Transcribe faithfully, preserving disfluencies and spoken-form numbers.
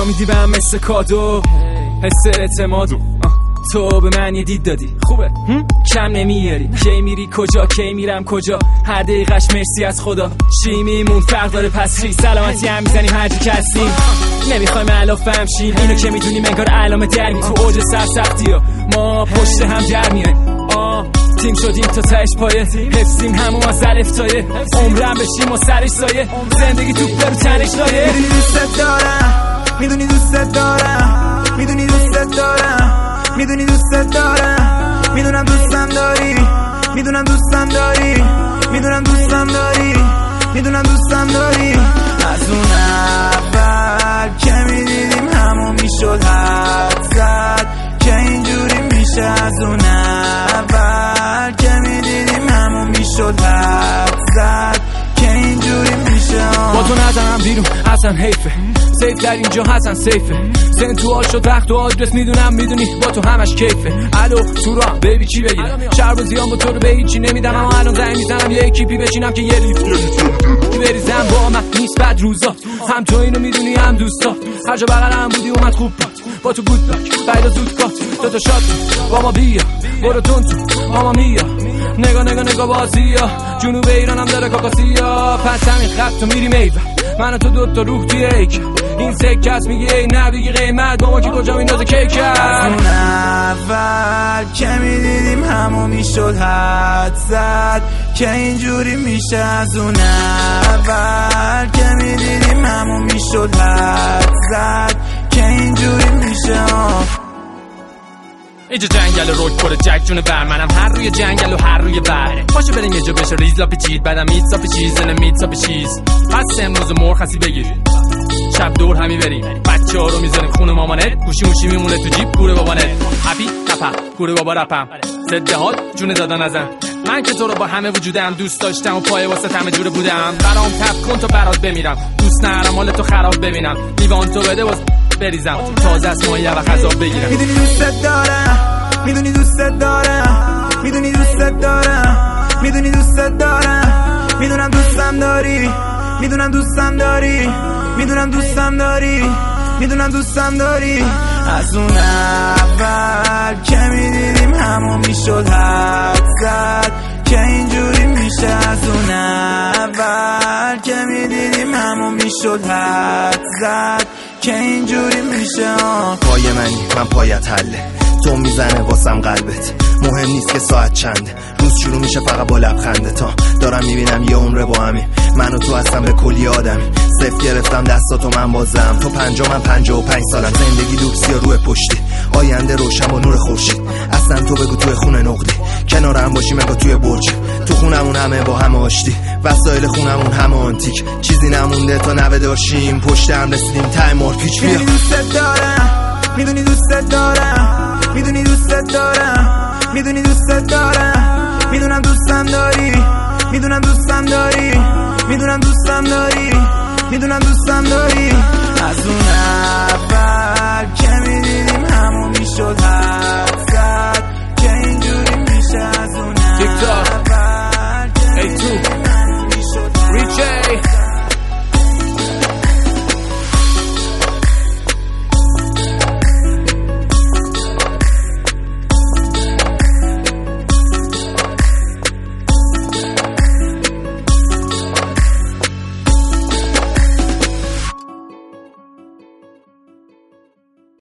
میدی بهم مثل کادو، حس اعتمادو تو به من یه دید دادی خوبه کم نمیاری. کی میری کجا کی میرم کجا، هر دقیقش مرسی از خدا. شیمیمون فرق داره پس چی، سلامتی هم میزنیم هر جا که هستیم. نمیخوایم علافم شیم اینو که میدونیم انگار علامه درگی تو اوج سرسختی ها ما پشت هم در میایم. آه تیم شدیم تا تهش پایه، حفظیم همون از الفتایه، عمرم بشیم و سرش سایه، زندگی تو برو تنش لایه. میدونی دوست دارم، میدونی دوست دارم، میدونی دوست دارم، میدونی دوست دارم، میدونم دوستم داری، میدونم دوستم داری، میدونم دوستم داری، میدونم دوستم داری. از اون اول که میدیدیم همون میشد حد زد که اینجوری میشه. از اون اول که میدیدیم همون میشد حد زد که اینجوری میشه. با تو نزنم بیرون اصلا حیفه، سیف در اینجا حسن سیفه، سن تو آل شد وقت و آدرس میدونم میدونی با تو همش کیفه. الو تو راه بیبی چی بگیرم، شرب و زیان با تو رو به هیچی نمیدم، اما الان زنگ میزنم یه اکیپی بچینم که یه لیفت بریزم. با من نیست بد روزا، هم تو اینو میدونی هم دوستا، هر جا بغلم بودی اومد خوب بود با تو بود باک بعد زود کات دو تا شات با ما بیا برو تون تو ماما میا. نگاه نگاه نگاه بازیا جنوب ایرانم داره کاکاسیا، پس همین خط تو میری میبر من و تو دوتا روح توی ایک این سکه هست میگی ای نه بگی قیمت با ما که کجا میندازه کیک. از اون اول که میدیدیم همون میشد حد زد که اینجوری میشه. از اون اول که میدیدیم همون میشد حد زد که اینجوری میشه. اینجا جنگل روک پر جک جون بر منم هر روی جنگل و هر روی بر باشه بریم یه جا بشه ریز لا پیچید بعدم میت سا پیچیز نه میت سا پیچیز. پس امروز مرخصی بگیر شب دور همی بریم بچه ها رو میذاریم خونه مامانت، گوشی موشی میمونه تو جیب گوره بابانت. هپی نپا گوره بابا رپم زده حال جون دادا نزن، من که تو رو با همه وجودم دوست داشتم و پای واسه همه جوره بودم. برام تپ کن تا برات بمیرم، دوست نرم حال تو خراب ببینم، لیوان تو بده واسه بریزم تازه از مایه و غذا بگیرم. میدونی دوست دارم، میدونی دوست دارم، میدونی دوست دارم، میدونی دوست دارم، میدونم دوستم داری، میدونم دوستم داری، میدونم دوستم داری، میدونم دوستم داری. از اون اول که میدیدیم همون میشد حد زد که اینجوری میشه. از اون اول که میدیدیم همون میشد حد زد که اینجوری میشه. پای منی من پایت حله، تو میزنه واسم قلبت، مهم نیست که ساعت چنده، روز شروع میشه فقط با لبخنده. تا دارم میبینم یه عمره با همیم، من و تو هستم به کلی آدمی، صفر گرفتم دستاتو من بازم، تو پنجا من پنجا و پنج سالم، زندگی لوکسی و روی پشتی، آینده روشن با نور خورشید. اصلا تو بگو توی خونه نقدی، کنارم باشیم انگار توی برج، تو خونمون همه با هم آشتی، وسایل خونمون همه آنتیک، چیزی نمونده تا نوه داشتیم، پشت هم رسیدیم ته مارپیچ. بیا میدونی دوست دارم، میدونی دوست دارم، میدونی دوست دارم، میدونی دوست